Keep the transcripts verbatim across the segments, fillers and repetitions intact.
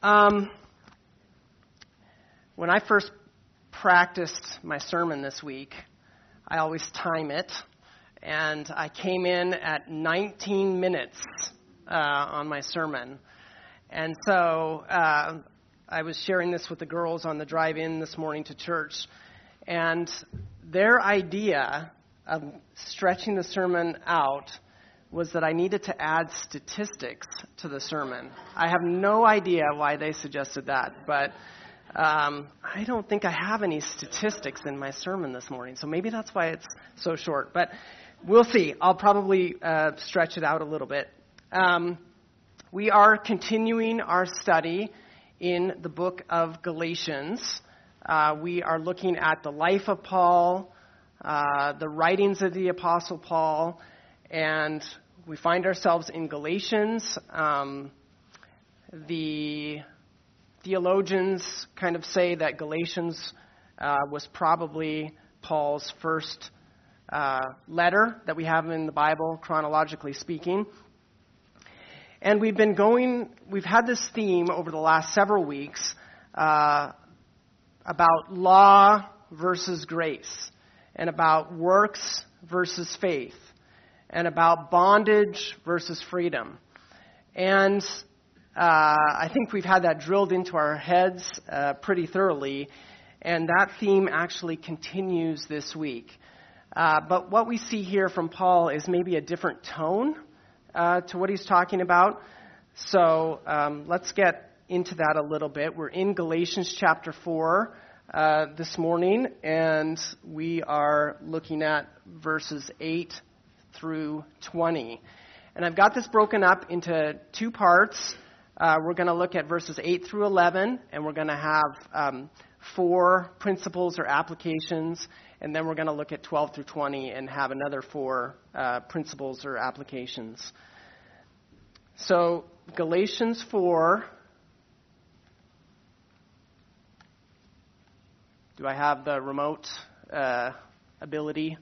Um, when I first practiced my sermon this week, I always time it, and I came in at nineteen minutes uh, on my sermon. And so uh, I was sharing this with the girls on the drive-in this morning to church, and their idea of stretching the sermon out was that I needed to add statistics to the sermon. I have no idea why they suggested that, but um, I don't think I have any statistics in my sermon this morning, so maybe that's why it's so short. But we'll see. I'll probably uh, stretch it out a little bit. Um, we are continuing our study in the book of Galatians. Uh, we are looking at the life of Paul, uh, the writings of the Apostle Paul, and we find ourselves in Galatians. Um, the theologians kind of say that Galatians uh, was probably Paul's first uh, letter that we have in the Bible, chronologically speaking. And we've been going, we've had this theme over the last several weeks uh, about law versus grace, and about works versus faith, and about bondage versus freedom. And uh, I think we've had that drilled into our heads uh, pretty thoroughly, and that theme actually continues this week. Uh, but what we see here from Paul is maybe a different tone uh, to what he's talking about. So um, let's get into that a little bit. We're in Galatians chapter four uh, this morning, and we are looking at verses eight through twenty. And I've got this broken up into two parts. Uh, we're going to look at verses eight through eleven, and we're going to have um, four principles or applications, and then we're going to look at twelve through twenty and have another four uh, principles or applications. So Galatians four. Do I have the remote uh, ability?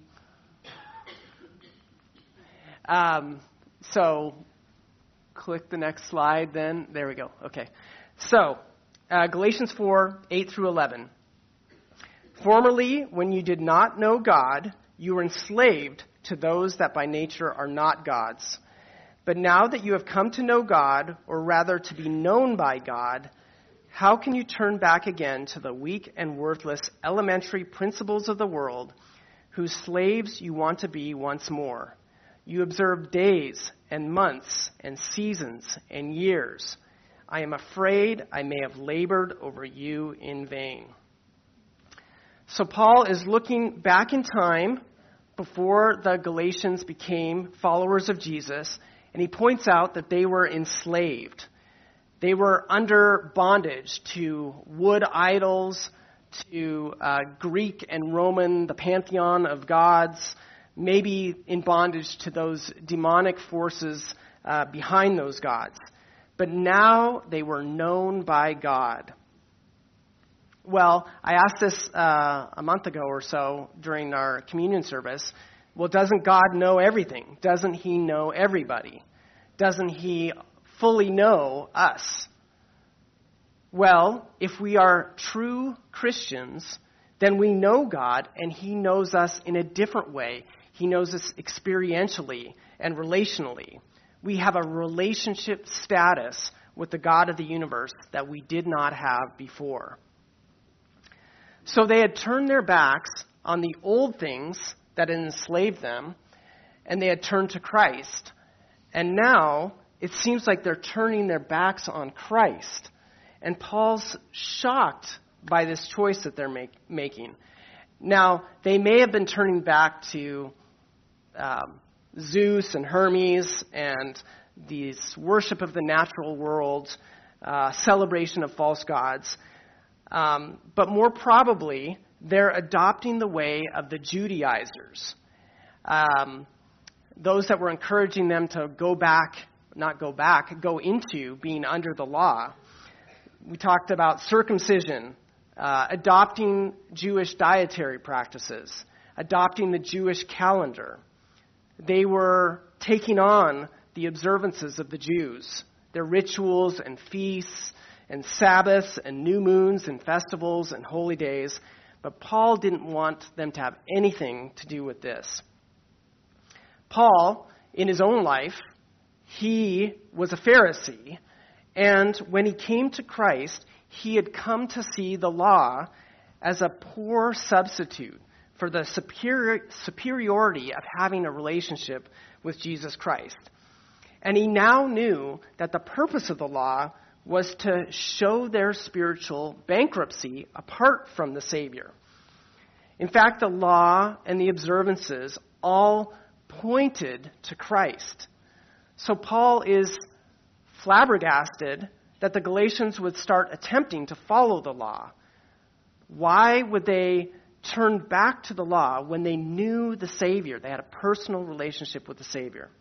Um, so, click the next slide then. There we go. Okay. So, uh, Galatians four, eight through eleven. Formerly, when you did not know God, you were enslaved to those that by nature are not God's. But now that you have come to know God, or rather to be known by God, how can you turn back again to the weak and worthless elementary principles of the world, whose slaves you want to be once more? You observe days and months and seasons and years. I am afraid I may have labored over you in vain. So Paul is looking back in time before the Galatians became followers of Jesus, and he points out that they were enslaved. They were under bondage to wood idols, to uh, Greek and Roman, the pantheon of gods, maybe in bondage to those demonic forces uh, behind those gods. But now they were known by God. Well, I asked this uh, a month ago or so during our communion service. Well, doesn't God know everything? Doesn't he know everybody? Doesn't he fully know us? Well, if we are true Christians, then we know God, and he knows us in a different way. He knows us experientially and relationally. We have a relationship status with the God of the universe that we did not have before. So they had turned their backs on the old things that enslaved them, and they had turned to Christ. And now it seems like they're turning their backs on Christ. And Paul's shocked by this choice that they're make, making. Now, they may have been turning back to um, Zeus and Hermes and this worship of the natural world, uh, celebration of false gods. Um, but more probably, they're adopting the way of the Judaizers, um, those that were encouraging them to go back, not go back, go into being under the law. We talked about circumcision, uh, adopting Jewish dietary practices, adopting the Jewish calendar. They were taking on the observances of the Jews, their rituals and feasts and Sabbaths and new moons and festivals and holy days, but Paul didn't want them to have anything to do with this. Paul, in his own life, he was a Pharisee, and when he came to Christ, he had come to see the law as a poor substitute for the superior, superiority of having a relationship with Jesus Christ. And he now knew that the purpose of the law was to show their spiritual bankruptcy apart from the Savior. In fact, the law and the observances all pointed to Christ. So Paul is flabbergasted that the Galatians would start attempting to follow the law. Why would they turn back to the law when they knew the Savior? They had a personal relationship with the Savior.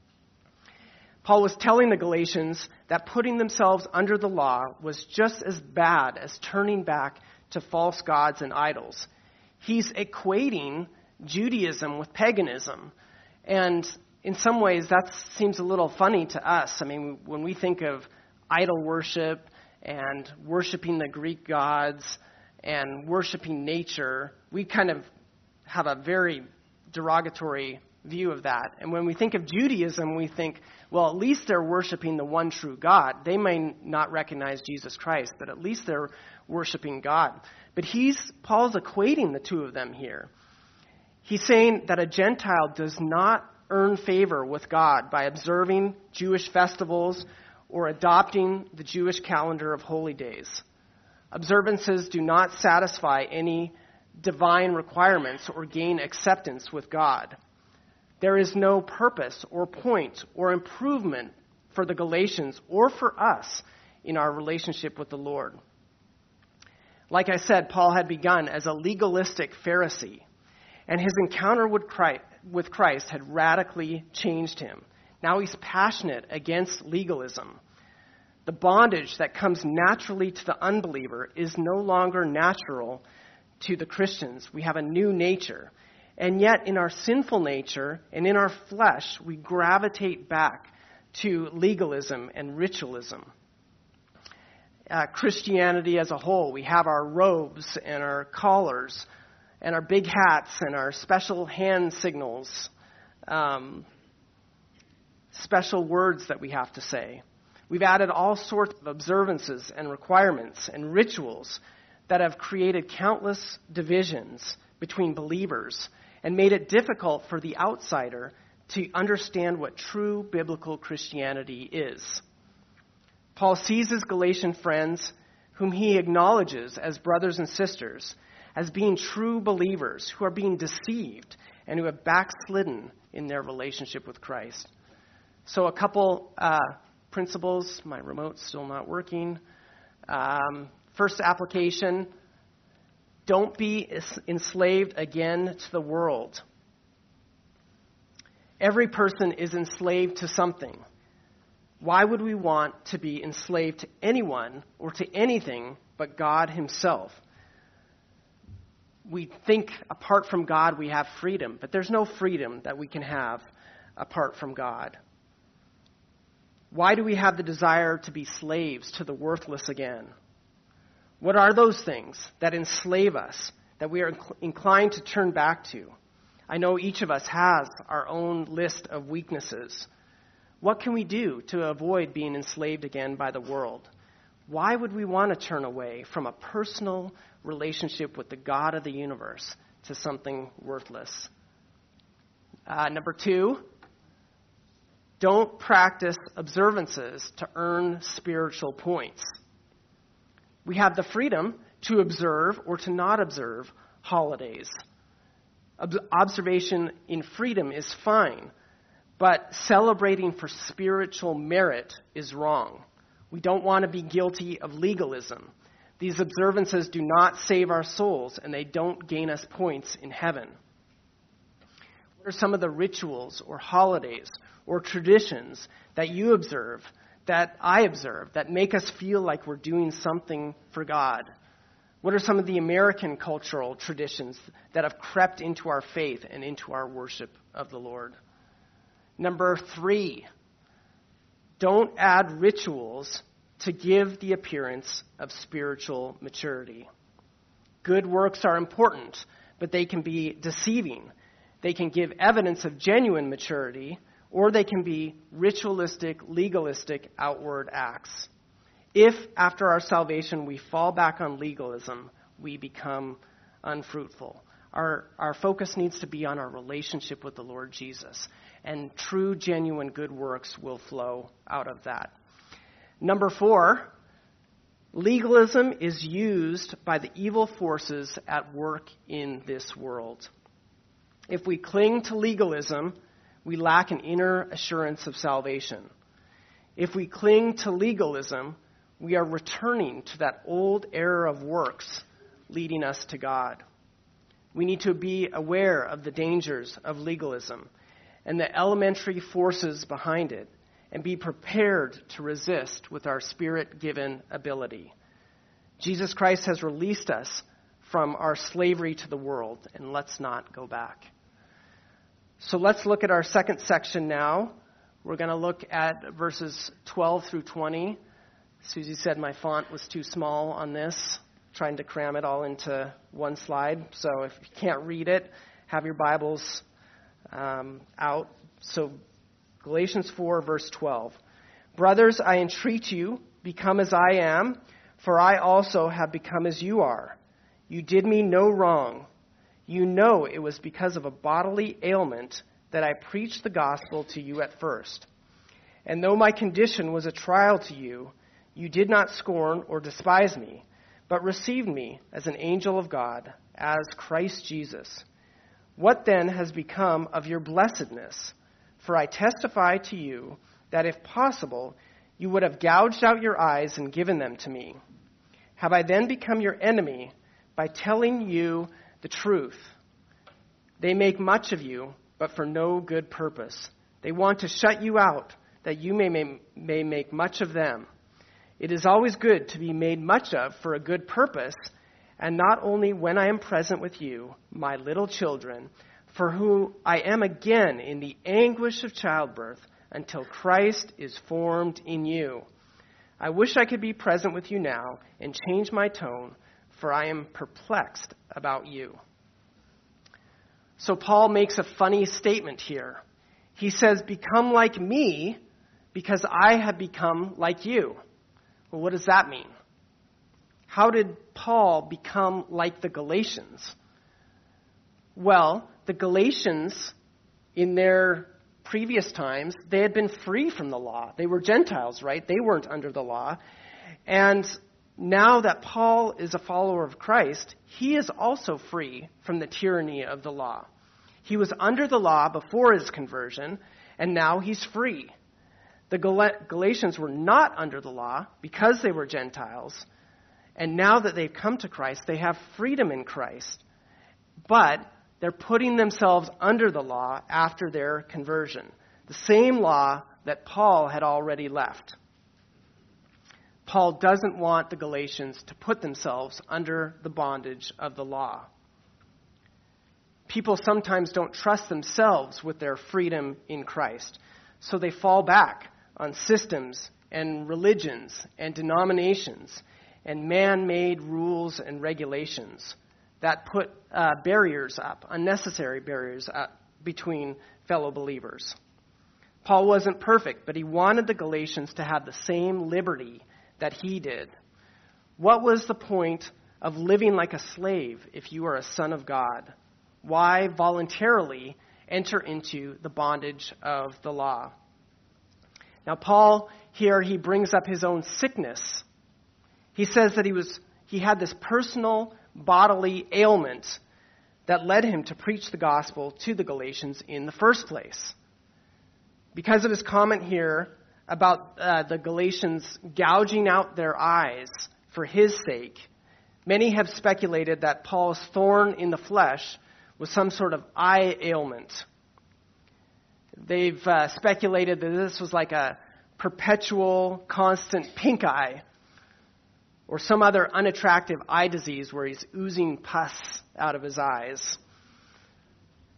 Paul was telling the Galatians that putting themselves under the law was just as bad as turning back to false gods and idols. He's equating Judaism with paganism. And in some ways, that seems a little funny to us. I mean, when we think of idol worship and worshiping the Greek gods and worshiping nature, we kind of have a very derogatory view of that. And when we think of Judaism, we think, well, at least they're worshiping the one true God. They may not recognize Jesus Christ, but at least they're worshiping God. But he's Paul's equating the two of them here. He's saying that a Gentile does not earn favor with God by observing Jewish festivals or adopting the Jewish calendar of holy days. Observances do not satisfy any divine requirements or gain acceptance with God. There is no purpose or point or improvement for the Galatians or for us in our relationship with the Lord. Like I said, Paul had begun as a legalistic Pharisee, and his encounter with Christ, with Christ had radically changed him. Now he's passionate against legalism. The bondage that comes naturally to the unbeliever is no longer natural to the Christians. We have a new nature. And yet, in our sinful nature and in our flesh, we gravitate back to legalism and ritualism. Uh, Christianity as a whole, we have our robes and our collars and our big hats and our special hand signals, um, special words that we have to say. We've added all sorts of observances and requirements and rituals that have created countless divisions between believers and made it difficult for the outsider to understand what true biblical Christianity is. Paul sees his Galatian friends, whom he acknowledges as brothers and sisters, as being true believers who are being deceived and who have backslidden in their relationship with Christ. So a couple uh, principles. My remote's still not working. Um, first application, don't be enslaved again to the world. Every person is enslaved to something. Why would we want to be enslaved to anyone or to anything but God himself? We think apart from God we have freedom, but there's no freedom that we can have apart from God. Why do we have the desire to be slaves to the worthless again? What are those things that enslave us, that we are inclined to turn back to? I know each of us has our own list of weaknesses. What can we do to avoid being enslaved again by the world? Why would we want to turn away from a personal relationship with the God of the universe to something worthless? Uh, number two, don't practice observances to earn spiritual points. We have the freedom to observe or to not observe holidays. Ob- observation in freedom is fine, but celebrating for spiritual merit is wrong. We don't want to be guilty of legalism. These observances do not save our souls, and they don't gain us points in heaven. What are some of the rituals or holidays or traditions that you observe, that I observe, that make us feel like we're doing something for God? What are some of the American cultural traditions that have crept into our faith and into our worship of the Lord? Number three, don't add rituals to give the appearance of spiritual maturity. Good works are important, but they can be deceiving. They can give evidence of genuine maturity, or they can be ritualistic, legalistic, outward acts. If, after our salvation, we fall back on legalism, we become unfruitful. Our, our focus needs to be on our relationship with the Lord Jesus, and true, genuine good works will flow out of that. Number four, legalism is used by the evil forces at work in this world. If we cling to legalism, we lack an inner assurance of salvation. If we cling to legalism, we are returning to that old error of works leading us to God. We need to be aware of the dangers of legalism and the elementary forces behind it, and be prepared to resist with our Spirit-given ability. Jesus Christ has released us from our slavery to the world, and let's not go back. So let's look at our second section now. We're going to look at verses twelve through twenty. Susie said my font was too small on this, trying to cram it all into one slide. So if you can't read it, have your Bibles um, out. So Galatians four, verse twelve. Brothers, I entreat you, become as I am, for I also have become as you are. You did me no wrong. You know it was because of a bodily ailment that I preached the gospel to you at first. And though my condition was a trial to you, you did not scorn or despise me, but received me as an angel of God, as Christ Jesus. What then has become of your blessedness? For I testify to you that if possible, you would have gouged out your eyes and given them to me. Have I then become your enemy by telling you the truth? They make much of you, but for no good purpose. They want to shut you out, that you may, may, may make much of them. It is always good to be made much of for a good purpose, and not only when I am present with you, my little children, for whom I am again in the anguish of childbirth, until Christ is formed in you. I wish I could be present with you now and change my tone, for I am perplexed about you. So Paul makes a funny statement here. He says, become like me because I have become like you. Well, what does that mean? How did Paul become like the Galatians? Well, the Galatians, in their previous times, they had been free from the law. They were Gentiles, right? They weren't under the law. And now that Paul is a follower of Christ, he is also free from the tyranny of the law. He was under the law before his conversion, and now he's free. The Gal- Galatians were not under the law because they were Gentiles, and now that they've come to Christ, they have freedom in Christ. But they're putting themselves under the law after their conversion, the same law that Paul had already left. Paul doesn't want the Galatians to put themselves under the bondage of the law. People sometimes don't trust themselves with their freedom in Christ, so they fall back on systems and religions and denominations and man-made rules and regulations that put uh, barriers up, unnecessary barriers up between fellow believers. Paul wasn't perfect, but he wanted the Galatians to have the same liberty that he did. What was the point of living like a slave if you are a son of God? Why voluntarily enter into the bondage of the law? Now, Paul here, he brings up his own sickness. He says that he was he had this personal bodily ailment that led him to preach the gospel to the Galatians in the first place. Because of his comment here about uh, the Galatians gouging out their eyes for his sake, many have speculated that Paul's thorn in the flesh was some sort of eye ailment. They've uh, speculated that this was like a perpetual, constant pink eye, or some other unattractive eye disease where he's oozing pus out of his eyes.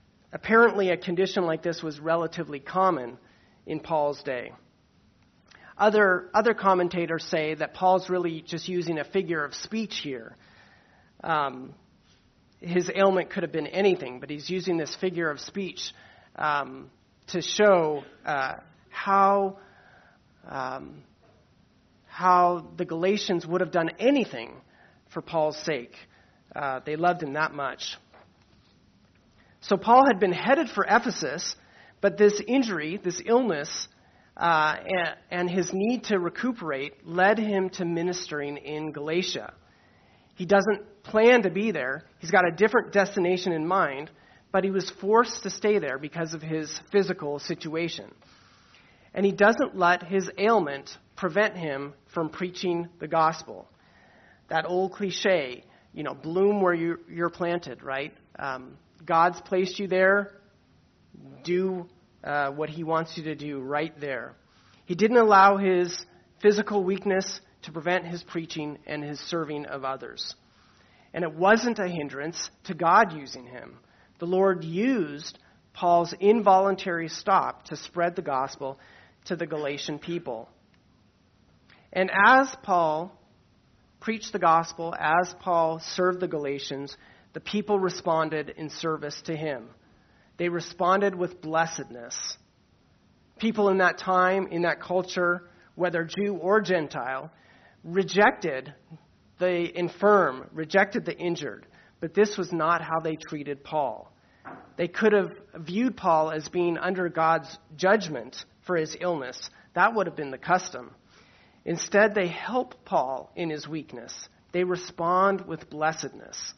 Apparently, a condition like this was relatively common in Paul's day. Other, other commentators say that Paul's really just using a figure of speech here. Um, his ailment could have been anything, but he's using this figure of speech um, to show uh, how um, how the Galatians would have done anything for Paul's sake. Uh, they loved him that much. So Paul had been headed for Ephesus, but this injury, this illness, uh, and, and his need to recuperate led him to ministering in Galatia. He doesn't plan to be there. He's got a different destination in mind, but he was forced to stay there because of his physical situation. And he doesn't let his ailment prevent him from preaching the gospel. That old cliche, you know, bloom where you, you're planted, right? Um, God's placed you there. Do uh, what he wants you to do right there. He didn't allow his physical weakness to prevent his preaching and his serving of others. And it wasn't a hindrance to God using him. The Lord used Paul's involuntary stop to spread the gospel to the Galatian people. And as Paul preached the gospel, as Paul served the Galatians, the people responded in service to him. They responded with blessedness. People in that time, in that culture, whether Jew or Gentile, rejected the infirm, rejected the injured. But this was not how they treated Paul. They could have viewed Paul as being under God's judgment for his illness. That would have been the custom. Instead, they help Paul in his weakness. They respond with blessedness.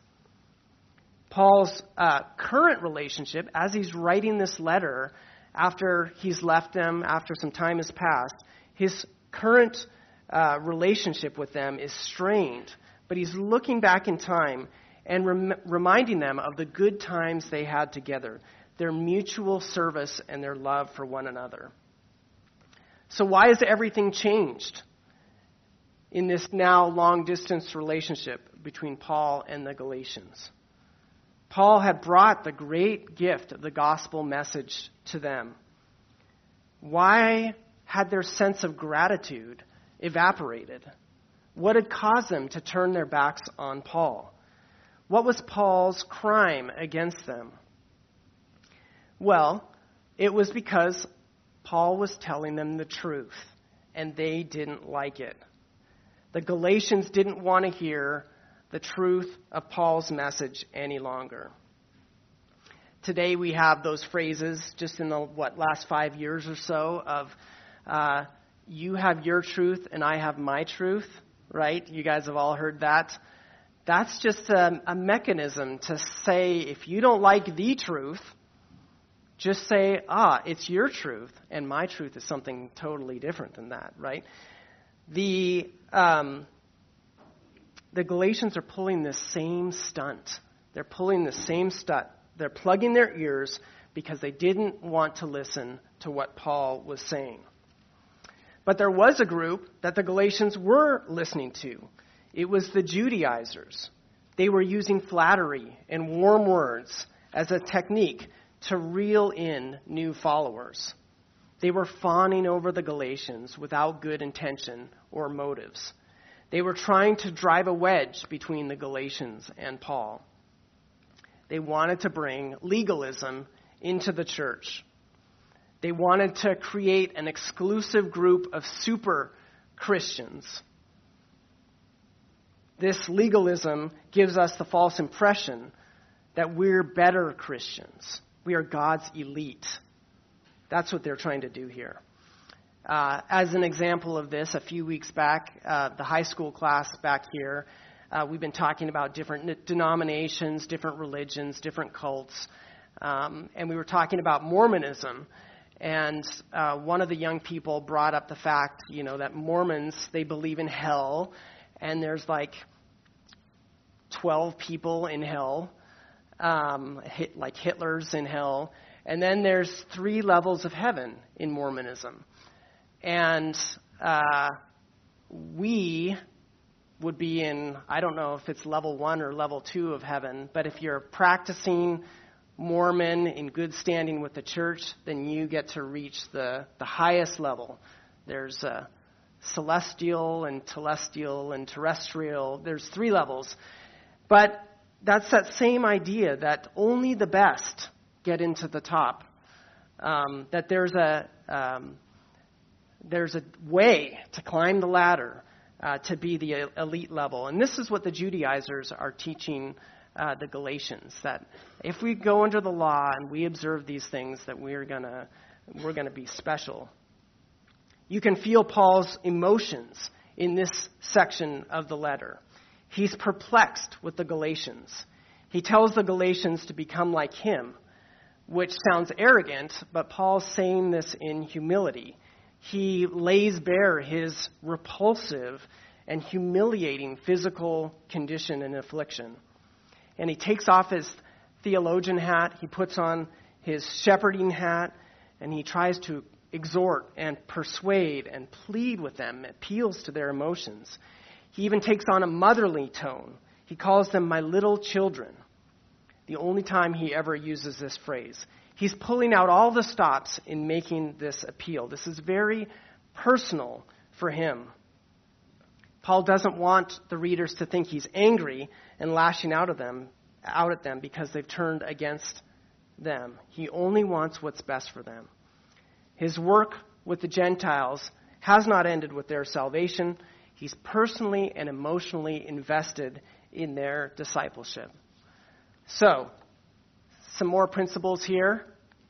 Paul's uh, current relationship, as he's writing this letter, after he's left them, after some time has passed, his current uh, relationship with them is strained. But he's looking back in time and rem- reminding them of the good times they had together, their mutual service and their love for one another. So why has everything changed in this now long-distance relationship between Paul and the Galatians? Paul had brought the great gift of the gospel message to them. Why had their sense of gratitude evaporated? What had caused them to turn their backs on Paul? What was Paul's crime against them? Well, it was because Paul was telling them the truth, and they didn't like it. The Galatians didn't want to hear the truth of Paul's message any longer. Today we have those phrases just in the, what, last five years or so of uh, you have your truth and I have my truth, right? You guys have all heard that. That's just a, a mechanism to say if you don't like the truth, just say, ah, it's your truth and my truth is something totally different than that, right? The... Um, The Galatians are pulling the same stunt. They're pulling the same stunt. They're plugging their ears because they didn't want to listen to what Paul was saying. But there was a group that the Galatians were listening to. It was the Judaizers. They were using flattery and warm words as a technique to reel in new followers. They were fawning over the Galatians without good intention or motives. They were trying to drive a wedge between the Galatians and Paul. They wanted to bring legalism into the church. They wanted to create an exclusive group of super Christians. This legalism gives us the false impression that we're better Christians. We are God's elite. That's what they're trying to do here. Uh, as an example of this, a few weeks back, uh, the high school class back here, uh, we've been talking about different denominations, different religions, different cults, um, and we were talking about Mormonism. And uh, one of the young people brought up the fact, you know, that Mormons, they believe in hell, and there's like twelve people in hell, um, hit, like Hitler's in hell, and then there's three levels of heaven in Mormonism. And uh, we would be in, I don't know if it's level one or level two of heaven, but if you're practicing Mormon in good standing with the church, then you get to reach the, the highest level. There's a, celestial and telestial and terrestrial. There's three levels. But that's that same idea that only the best get into the top. Um, that there's a um, there's a way to climb the ladder uh, to be the elite level. And this is what the Judaizers are teaching uh, the Galatians, that if we go under the law and we observe these things, that we're gonna we're gonna be special. You can feel Paul's emotions in this section of the letter. He's perplexed with the Galatians. He tells the Galatians to become like him, which sounds arrogant, but Paul's saying this in humility. He lays bare his repulsive and humiliating physical condition and affliction. And he takes off his theologian hat, he puts on his shepherding hat, and he tries to exhort and persuade and plead with them, appeals to their emotions. He even takes on a motherly tone. He calls them my little children. The only time he ever uses this phrase. He's pulling out all the stops in making this appeal. This is very personal for him. Paul doesn't want the readers to think he's angry and lashing out at them, out at them because they've turned against them. He only wants what's best for them. His work with the Gentiles has not ended with their salvation. He's personally and emotionally invested in their discipleship. So, some more principles here.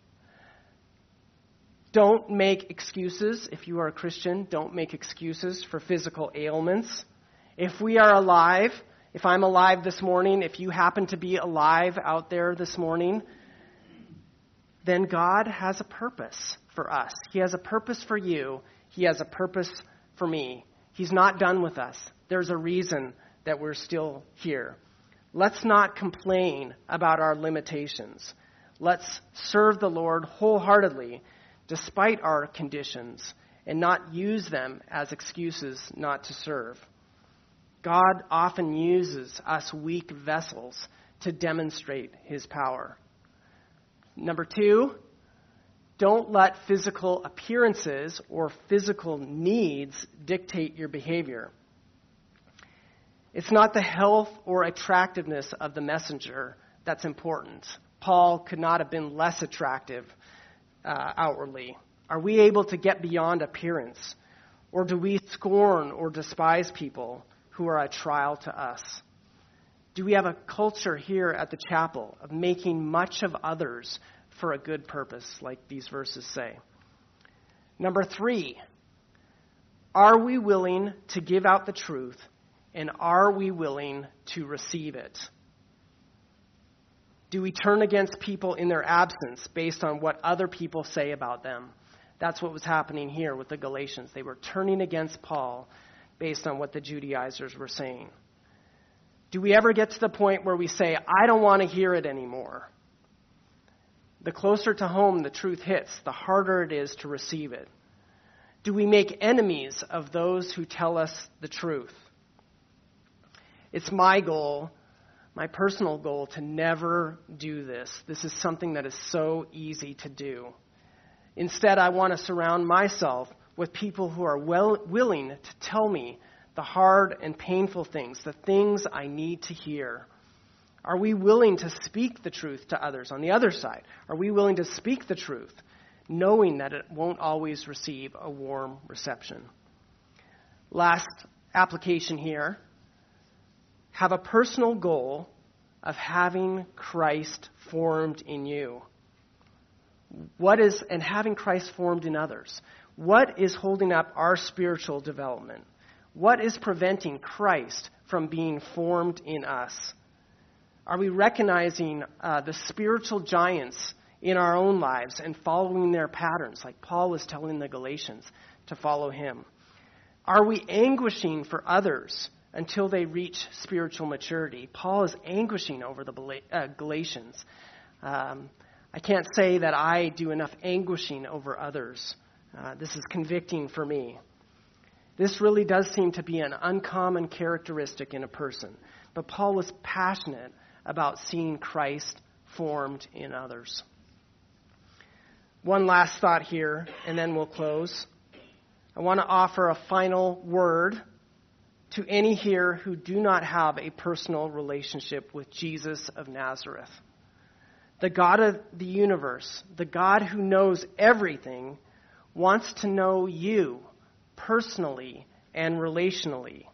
Don't make excuses. If you are a Christian, don't make excuses for physical ailments. If we are alive, if I'm alive this morning, if you happen to be alive out there this morning, then God has a purpose for us. He has a purpose for you. He has a purpose for me. He's not done with us. There's a reason that we're still here. Let's not complain about our limitations. Let's serve the Lord wholeheartedly despite our conditions and not use them as excuses not to serve. God often uses us weak vessels to demonstrate his power. Number two, don't let physical appearances or physical needs dictate your behavior. It's not the health or attractiveness of the messenger that's important. Paul could not have been less attractive uh, outwardly. Are we able to get beyond appearance? Or do we scorn or despise people who are a trial to us? Do we have a culture here at the chapel of making much of others for a good purpose, like these verses say? Number three, are we willing to give out the truth, and are we willing to receive it? Do we turn against people in their absence based on what other people say about them? That's what was happening here with the Galatians. They were turning against Paul based on what the Judaizers were saying. Do we ever get to the point where we say, I don't want to hear it anymore? The closer to home the truth hits, the harder it is to receive it. Do we make enemies of those who tell us the truth? It's my goal, my personal goal, to never do this. This is something that is so easy to do. Instead, I want to surround myself with people who are well, willing to tell me the hard and painful things, the things I need to hear. Are we willing to speak the truth to others on the other side? Are we willing to speak the truth, knowing that it won't always receive a warm reception? Last application here. Have a personal goal of having Christ formed in you. What is, and having Christ formed in others. What is holding up our spiritual development? What is preventing Christ from being formed in us? Are we recognizing uh, the spiritual giants in our own lives and following their patterns, like Paul was telling the Galatians to follow him? Are we anguishing for others until they reach spiritual maturity? Paul is anguishing over the uh, Galatians. Um, I can't say that I do enough anguishing over others. Uh, this is convicting for me. This really does seem to be an uncommon characteristic in a person. But Paul was passionate about seeing Christ formed in others. One last thought here, and then we'll close. I want to offer a final word to any here who do not have a personal relationship with Jesus of Nazareth. The God of the universe, the God who knows everything, wants to know you personally and relationally.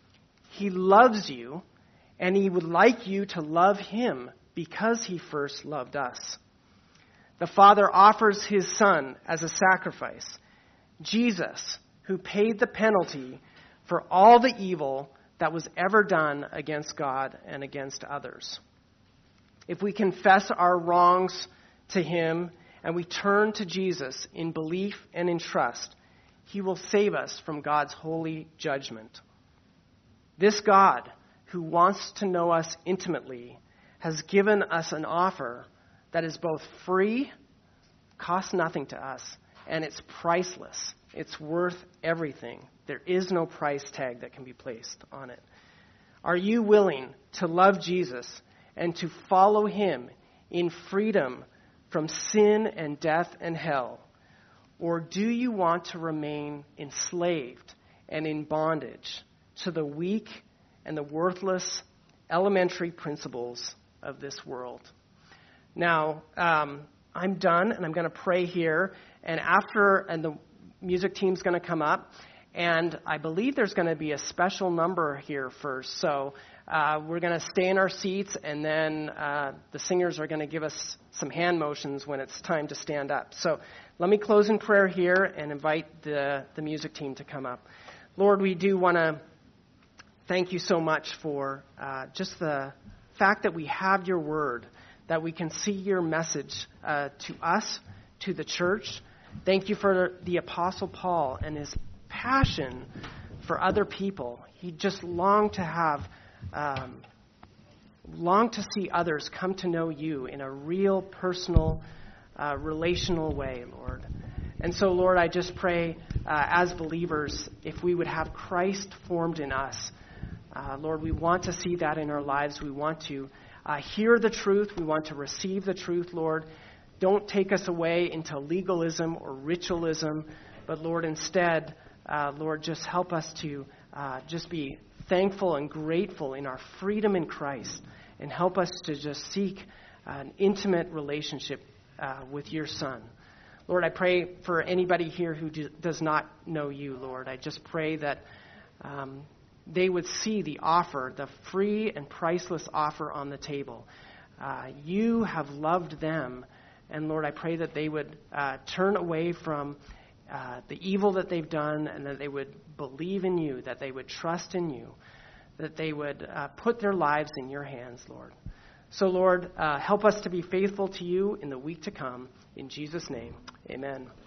He loves you, and he would like you to love him because he first loved us. The Father offers his Son as a sacrifice, Jesus, who paid the penalty for all the evil that was ever done against God and against others. If we confess our wrongs to him and we turn to Jesus in belief and in trust, he will save us from God's holy judgment. This God, who wants to know us intimately, has given us an offer that is both free, costs nothing to us, and it's priceless. It's worth everything. There is no price tag that can be placed on it. Are you willing to love Jesus and to follow him in freedom from sin and death and hell? Or do you want to remain enslaved and in bondage to the weak and the worthless elementary principles of this world? Now, um, I'm done, and I'm going to pray here. And after, and the music team's going to come up, and I believe there's going to be a special number here first. So uh, we're going to stay in our seats, and then uh, the singers are going to give us some hand motions when it's time to stand up. So let me close in prayer here and invite the, the music team to come up. Lord, we do want to thank you so much for uh, just the fact that we have your word, that we can see your message uh, to us, to the church. Thank you for the Apostle Paul and his passion for other people. He just longed to have, um, longed to see others come to know you in a real, personal, uh, relational way, Lord. And so, Lord, I just pray uh, as believers, if we would have Christ formed in us. Uh, Lord, we want to see that in our lives. We want to uh, hear the truth. We want to receive the truth, Lord. Don't take us away into legalism or ritualism, but Lord, instead, uh, Lord, just help us to uh, just be thankful and grateful in our freedom in Christ, and help us to just seek an intimate relationship uh, with your Son. Lord, I pray for anybody here who do, does not know you, Lord. I just pray that um, they would see the offer, the free and priceless offer on the table. Uh, you have loved them. And Lord, I pray that they would uh, turn away from uh, the evil that they've done, and that they would believe in you, that they would trust in you, that they would uh, put their lives in your hands, Lord. So, Lord, uh, help us to be faithful to you in the week to come. In Jesus' name, amen.